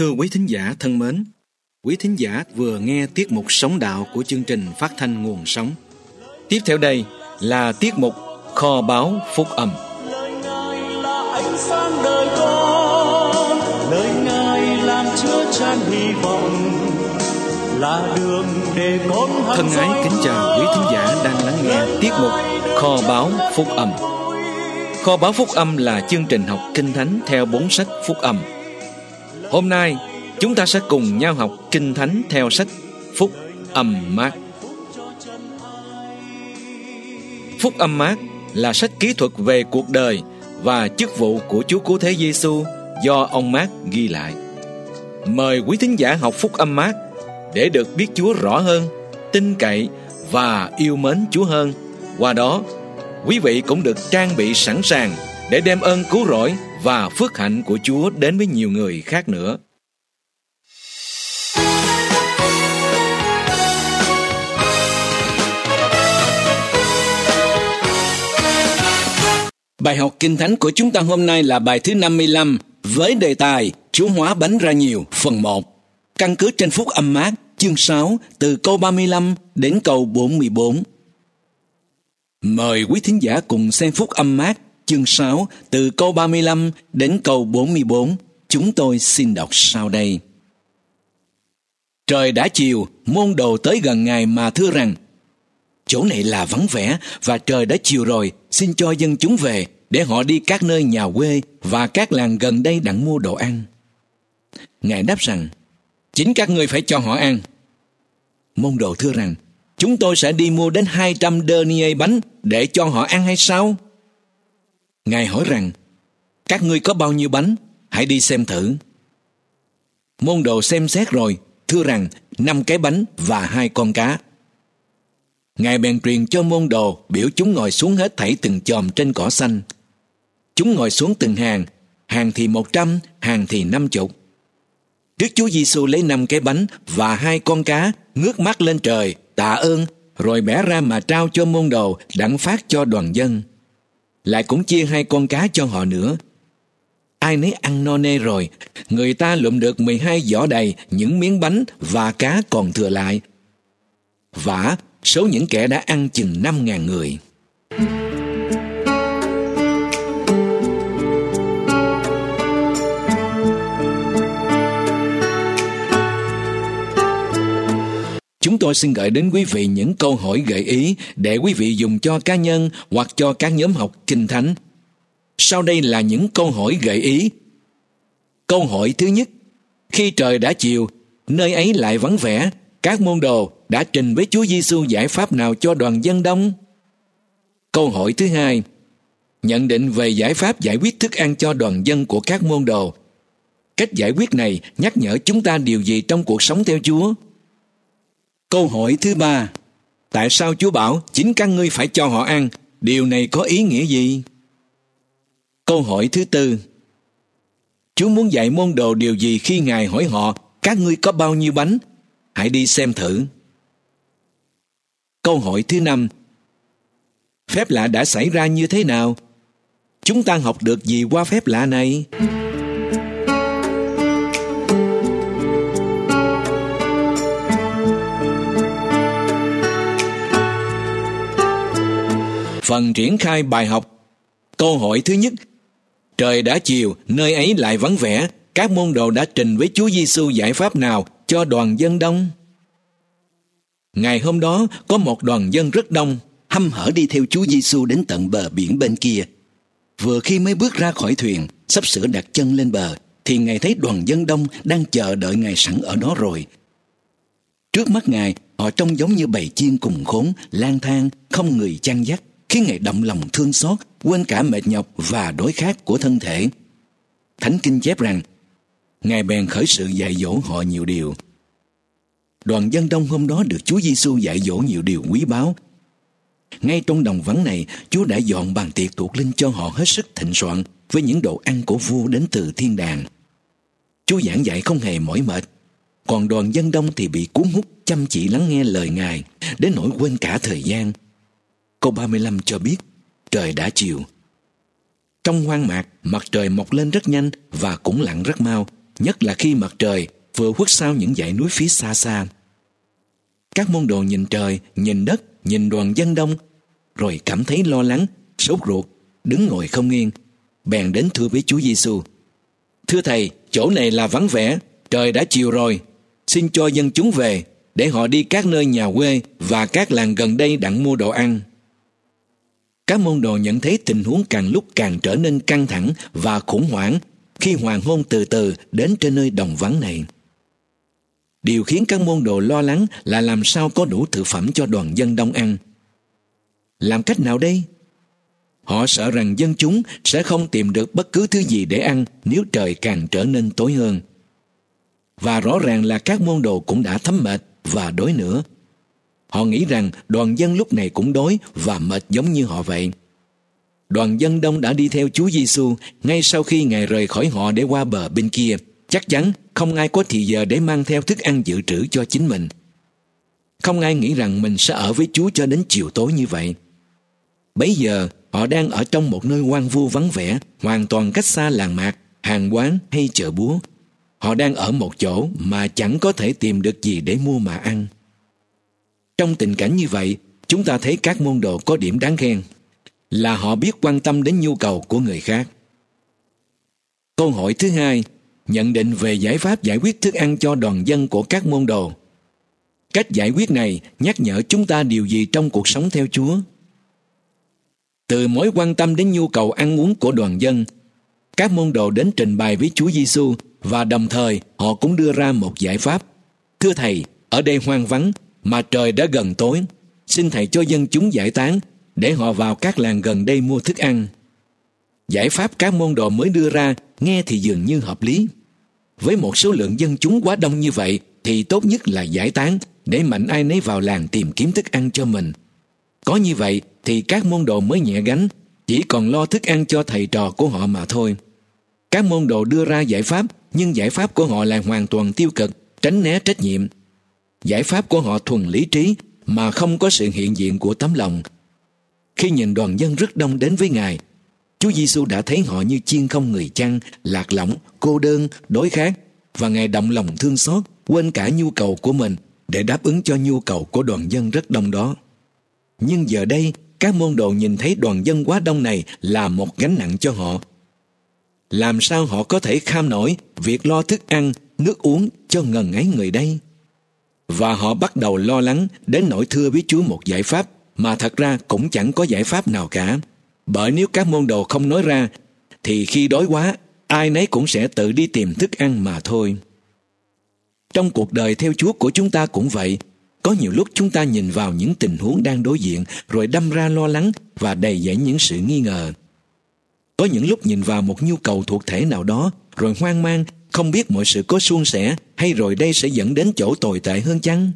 Thưa quý thính giả thân mến, quý thính giả vừa nghe tiết mục Sống Đạo của chương trình phát thanh Nguồn Sống. Tiếp theo đây là tiết mục Kho báu Phúc Âm. Lời Ngài là ánh sáng đời con, lời Ngài làm chứa chan hy vọng, là đường để con thân ái kính chào quý thính giả đang lắng nghe tiết mục Kho báu Phúc Âm. Kho báu Phúc Âm là chương trình học Kinh Thánh theo 4 sách Phúc Âm. Hôm nay chúng ta sẽ cùng nhau học Kinh Thánh theo sách Phúc Âm Mác. Phúc Âm Mác là sách kỹ thuật về cuộc đời và chức vụ của Chúa Cứu Thế Giêsu do ông Mác ghi lại. Mời quý thính giả học Phúc Âm Mác để được biết Chúa rõ hơn, tin cậy và yêu mến Chúa hơn. Qua đó, quý vị cũng được trang bị sẵn sàng để đem ơn cứu rỗi và phước hạnh của Chúa đến với nhiều người khác nữa. Bài học Kinh Thánh của chúng ta hôm nay là bài thứ 55 với đề tài Chúa hóa bánh ra nhiều, phần 1. Căn cứ trên Phúc Âm Mác, chương 6, từ câu 35 đến câu 44. Mời quý thính giả cùng xem Phúc Âm Mác, chương 6, từ câu 35 đến câu 44. Chúng tôi xin đọc sau đây. Trời đã chiều, môn đồ tới gần Ngài mà thưa rằng: chỗ này là vắng vẻ và trời đã chiều rồi, xin cho dân chúng về để họ đi các nơi nhà quê và các làng gần đây đặng mua đồ ăn. Ngài đáp rằng: chính các ngươi phải cho họ ăn. Môn đồ thưa rằng: chúng tôi sẽ đi mua đến 200 denier bánh để cho họ ăn hay sao? Ngài hỏi rằng: các ngươi có bao nhiêu bánh? Hãy đi xem thử. Môn đồ xem xét rồi, thưa rằng 5 cái bánh và 2 con cá. Ngài bèn truyền cho môn đồ biểu chúng ngồi xuống hết thảy từng chòm trên cỏ xanh. Chúng ngồi xuống từng hàng, hàng thì 100, hàng thì 50. Đức Chúa Giêsu lấy 5 cái bánh và 2 con cá, ngước mắt lên trời, tạ ơn, rồi bẻ ra mà trao cho môn đồ đặng phát cho đoàn dân. Lại cũng chia 2 con cá cho họ nữa. Ai nấy ăn no nê rồi, người ta lụm được 12 giỏ đầy những miếng bánh và cá còn thừa lại. Vả, số những kẻ đã ăn chừng 5.000 người. Chúng tôi xin gửi đến quý vị những câu hỏi gợi ý để quý vị dùng cho cá nhân hoặc cho các nhóm học Kinh Thánh. Sau đây là những câu hỏi gợi ý. Câu hỏi thứ nhất: khi trời đã chiều, nơi ấy lại vắng vẻ, các môn đồ đã trình với Chúa Giêsu giải pháp nào cho đoàn dân đông? Câu hỏi thứ hai: nhận định về giải pháp giải quyết thức ăn cho đoàn dân của các môn đồ. Cách giải quyết này nhắc nhở chúng ta điều gì trong cuộc sống theo Chúa? Câu hỏi thứ ba: tại sao Chúa bảo chính các ngươi phải cho họ ăn? Điều này có ý nghĩa gì? Câu hỏi thứ tư: Chúa muốn dạy môn đồ điều gì khi Ngài hỏi họ: các ngươi có bao nhiêu bánh? Hãy đi xem thử. Câu hỏi thứ năm: phép lạ đã xảy ra như thế nào? Chúng ta học được gì qua phép lạ này? Phần triển khai bài học. Câu hỏi thứ nhất: trời đã chiều, nơi ấy lại vắng vẻ, các môn đồ đã trình với Chúa Giêsu giải pháp nào cho đoàn dân đông? Ngày hôm đó có một đoàn dân rất đông, hăm hở đi theo Chúa Giêsu đến tận bờ biển bên kia. Vừa khi mới bước ra khỏi thuyền, sắp sửa đặt chân lên bờ, thì Ngài thấy đoàn dân đông đang chờ đợi Ngài sẵn ở đó rồi. Trước mắt Ngài, họ trông giống như bầy chiên cùng khốn, lang thang, không người chăn dắt, khiến Ngài động lòng thương xót, quên cả mệt nhọc và đói khát của thân thể. Thánh Kinh chép rằng Ngài bèn khởi sự dạy dỗ họ nhiều điều. Đoàn dân đông hôm đó được Chúa Giêsu dạy dỗ nhiều điều quý báu. Ngay trong đồng vắng này, Chúa đã dọn bàn tiệc thuộc linh cho họ hết sức thịnh soạn với những đồ ăn của vua đến từ thiên đàng. Chúa giảng dạy không hề mỏi mệt, còn đoàn dân đông thì bị cuốn hút chăm chỉ lắng nghe lời Ngài đến nỗi quên cả thời gian. Câu 35 cho biết trời đã chiều. Trong hoang mạc, mặt trời mọc lên rất nhanh và cũng lặn rất mau, nhất là khi mặt trời vừa khuất sau những dãy núi phía xa xa. Các môn đồ nhìn trời, nhìn đất, nhìn đoàn dân đông, rồi cảm thấy lo lắng, sốt ruột, đứng ngồi không yên, bèn đến thưa với Chúa Giêsu: "Thưa Thầy, chỗ này là vắng vẻ, trời đã chiều rồi, xin cho dân chúng về, để họ đi các nơi nhà quê và các làng gần đây đặng mua đồ ăn." Các môn đồ nhận thấy tình huống càng lúc càng trở nên căng thẳng và khủng hoảng khi hoàng hôn từ từ đến trên nơi đồng vắng này. Điều khiến các môn đồ lo lắng là làm sao có đủ thực phẩm cho đoàn dân đông ăn. Làm cách nào đây? Họ sợ rằng dân chúng sẽ không tìm được bất cứ thứ gì để ăn nếu trời càng trở nên tối hơn. Và rõ ràng là các môn đồ cũng đã thấm mệt và đói nữa. Họ nghĩ rằng đoàn dân lúc này cũng đói và mệt giống như họ vậy. Đoàn dân đông đã đi theo Chúa Giêsu ngay sau khi Ngài rời khỏi họ để qua bờ bên kia. Chắc chắn không ai có thì giờ để mang theo thức ăn dự trữ cho chính mình. Không ai nghĩ rằng mình sẽ ở với Chúa cho đến chiều tối như vậy. Bấy giờ họ đang ở trong một nơi hoang vu vắng vẻ, hoàn toàn cách xa làng mạc, hàng quán hay chợ búa. Họ đang ở một chỗ mà chẳng có thể tìm được gì để mua mà ăn. Trong tình cảnh như vậy, chúng ta thấy các môn đồ có điểm đáng khen là họ biết quan tâm đến nhu cầu của người khác. Câu hỏi thứ hai, nhận định về giải pháp giải quyết thức ăn cho đoàn dân của các môn đồ. Cách giải quyết này nhắc nhở chúng ta điều gì trong cuộc sống theo Chúa? Từ mối quan tâm đến nhu cầu ăn uống của đoàn dân, các môn đồ đến trình bày với Chúa Giêsu và đồng thời họ cũng đưa ra một giải pháp. Thưa Thầy, ở đây hoang vắng mà trời đã gần tối, xin Thầy cho dân chúng giải tán để họ vào các làng gần đây mua thức ăn. Giải pháp các môn đồ mới đưa ra nghe thì dường như hợp lý. Với một số lượng dân chúng quá đông như vậy thì tốt nhất là giải tán để mạnh ai nấy vào làng tìm kiếm thức ăn cho mình. Có như vậy thì các môn đồ mới nhẹ gánh, chỉ còn lo thức ăn cho thầy trò của họ mà thôi. Các môn đồ đưa ra giải pháp, nhưng giải pháp của họ lại hoàn toàn tiêu cực, tránh né trách nhiệm. Giải pháp của họ thuần lý trí mà không có sự hiện diện của tấm lòng. Khi nhìn đoàn dân rất đông đến với Ngài, Chúa Giêsu đã thấy họ như chiên không người chăn, lạc lõng, cô đơn, đói khát, và Ngài động lòng thương xót, quên cả nhu cầu của mình để đáp ứng cho nhu cầu của đoàn dân rất đông đó. Nhưng giờ đây, các môn đồ nhìn thấy đoàn dân quá đông này là một gánh nặng cho họ. Làm sao họ có thể kham nổi việc lo thức ăn, nước uống cho ngần ấy người đây? Và họ bắt đầu lo lắng đến nỗi thưa với Chúa một giải pháp mà thật ra cũng chẳng có giải pháp nào cả. Bởi nếu các môn đồ không nói ra, thì khi đói quá, ai nấy cũng sẽ tự đi tìm thức ăn mà thôi. Trong cuộc đời theo Chúa của chúng ta cũng vậy. Có nhiều lúc chúng ta nhìn vào những tình huống đang đối diện rồi đâm ra lo lắng và đầy dẫy những sự nghi ngờ. Có những lúc nhìn vào một nhu cầu thuộc thể nào đó rồi hoang mang, không biết mọi sự có suôn sẻ hay rồi đây sẽ dẫn đến chỗ tồi tệ hơn chăng?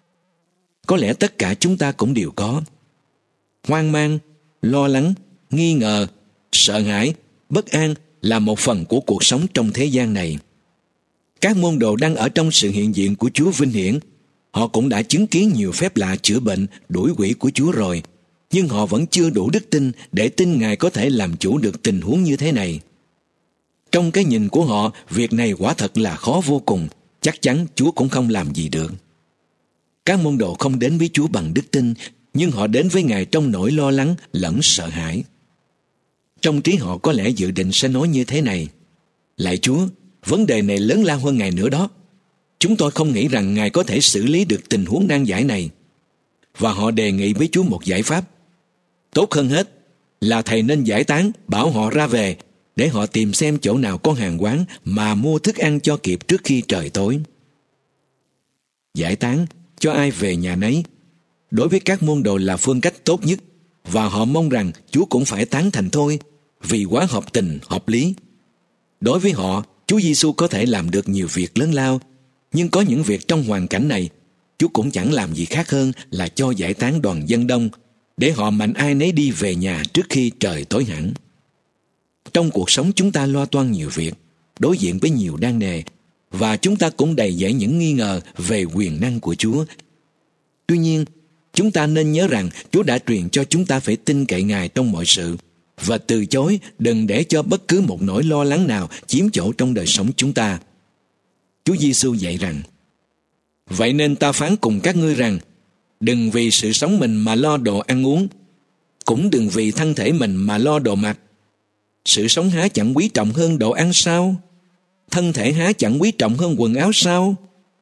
Có lẽ tất cả chúng ta cũng đều có. Hoang mang, lo lắng, nghi ngờ, sợ hãi, bất an là một phần của cuộc sống trong thế gian này. Các môn đồ đang ở trong sự hiện diện của Chúa vinh hiển. Họ cũng đã chứng kiến nhiều phép lạ chữa bệnh, đuổi quỷ của Chúa rồi, nhưng họ vẫn chưa đủ đức tin để tin Ngài có thể làm chủ được tình huống như thế này. Trong cái nhìn của họ, việc này quả thật là khó vô cùng, chắc chắn Chúa cũng không làm gì được. Các môn đồ không đến với Chúa bằng đức tin, nhưng họ đến với Ngài trong nỗi lo lắng lẫn sợ hãi. Trong trí họ có lẽ dự định sẽ nói như thế này: Lạy Chúa, vấn đề này lớn lao hơn Ngài nữa đó. Chúng tôi không nghĩ rằng Ngài có thể xử lý được tình huống nan giải này. Và họ đề nghị với Chúa một giải pháp. Tốt hơn hết là Thầy nên giải tán, bảo họ ra về, để họ tìm xem chỗ nào có hàng quán mà mua thức ăn cho kịp trước khi trời tối. Giải tán, cho ai về nhà nấy, đối với các môn đồ là phương cách tốt nhất, và họ mong rằng Chúa cũng phải tán thành thôi, vì quá hợp tình, hợp lý. Đối với họ, Chúa Giêsu có thể làm được nhiều việc lớn lao, nhưng có những việc trong hoàn cảnh này, Chúa cũng chẳng làm gì khác hơn là cho giải tán đoàn dân đông, để họ mạnh ai nấy đi về nhà trước khi trời tối hẳn. Trong cuộc sống chúng ta lo toan nhiều việc, đối diện với nhiều nan đề, và chúng ta cũng đầy dẫy những nghi ngờ về quyền năng của Chúa. Tuy nhiên, chúng ta nên nhớ rằng Chúa đã truyền cho chúng ta phải tin cậy Ngài trong mọi sự, và từ chối đừng để cho bất cứ một nỗi lo lắng nào chiếm chỗ trong đời sống chúng ta. Chúa Giêsu dạy rằng: Vậy nên ta phán cùng các ngươi rằng, đừng vì sự sống mình mà lo đồ ăn uống, cũng đừng vì thân thể mình mà lo đồ mặc. Sự sống há chẳng quý trọng hơn đồ ăn sao? Thân thể há chẳng quý trọng hơn quần áo sao?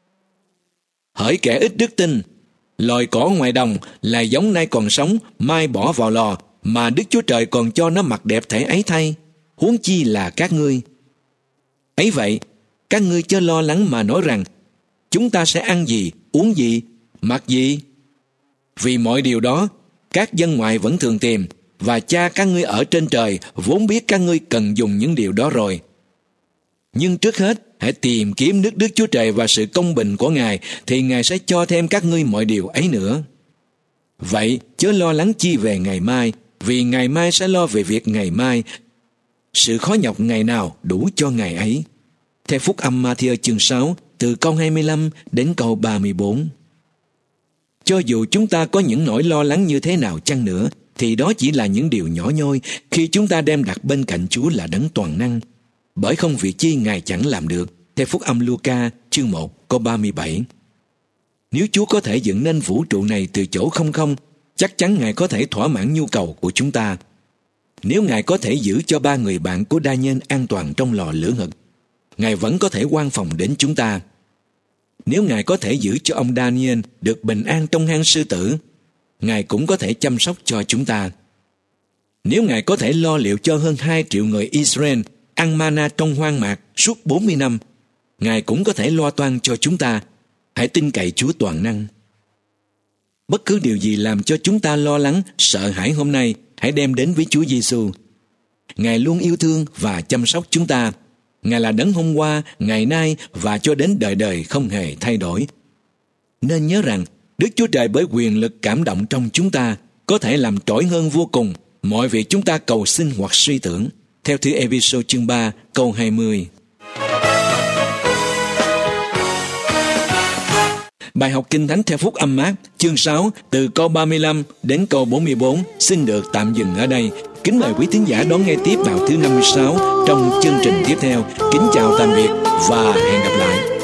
Hỡi kẻ ít đức tin, loài cỏ ngoài đồng là giống nay còn sống, mai bỏ vào lò, mà Đức Chúa Trời còn cho nó mặc đẹp thể ấy thay, huống chi là các ngươi. Ấy vậy, các ngươi chớ lo lắng mà nói rằng, chúng ta sẽ ăn gì, uống gì, mặc gì? Vì mọi điều đó, các dân ngoại vẫn thường tìm, và Cha các ngươi ở trên trời vốn biết các ngươi cần dùng những điều đó rồi. Nhưng trước hết, hãy tìm kiếm nước Đức Chúa Trời và sự công bình của Ngài, thì Ngài sẽ cho thêm các ngươi mọi điều ấy nữa. Vậy, chớ lo lắng chi về ngày mai, vì ngày mai sẽ lo về việc ngày mai. Sự khó nhọc ngày nào đủ cho ngày ấy. Theo Phúc âm Ma-thi-ơ chương 6, từ câu 25 đến câu 34. Cho dù chúng ta có những nỗi lo lắng như thế nào chăng nữa, thì đó chỉ là những điều nhỏ nhoi khi chúng ta đem đặt bên cạnh Chúa là đấng toàn năng. Bởi không việc chi Ngài chẳng làm được. Theo Phúc âm Luca chương 1 câu 37. Nếu Chúa có thể dựng nên vũ trụ này từ chỗ không không, chắc chắn Ngài có thể thỏa mãn nhu cầu của chúng ta. Nếu Ngài có thể giữ cho 3 người bạn của Daniel an toàn trong lò lửa ngục, Ngài vẫn có thể quan phòng đến chúng ta. Nếu Ngài có thể giữ cho ông Daniel được bình an trong hang sư tử, Ngài cũng có thể chăm sóc cho chúng ta. Nếu Ngài có thể lo liệu cho hơn 2 triệu người Israel ăn mana trong hoang mạc suốt 40 năm, Ngài cũng có thể lo toan cho chúng ta. Hãy tin cậy Chúa toàn năng. Bất cứ điều gì làm cho chúng ta lo lắng, sợ hãi hôm nay, hãy đem đến với Chúa Giêsu. Ngài luôn yêu thương và chăm sóc chúng ta. Ngài là đấng hôm qua, ngày nay và cho đến đời đời không hề thay đổi. Nên nhớ rằng, Đức Chúa Trời bởi quyền lực cảm động trong chúng ta có thể làm trỗi hơn vô cùng mọi việc chúng ta cầu xin hoặc suy tưởng. Theo thư Ê-phê-sô chương 3 câu 20. Bài học Kinh Thánh theo Phúc âm Mác chương 6 từ câu 35 đến câu 44 xin được tạm dừng ở đây. Kính mời quý thính giả đón nghe tiếp vào thứ 56 trong chương trình tiếp theo. Kính chào tạm biệt và hẹn gặp lại.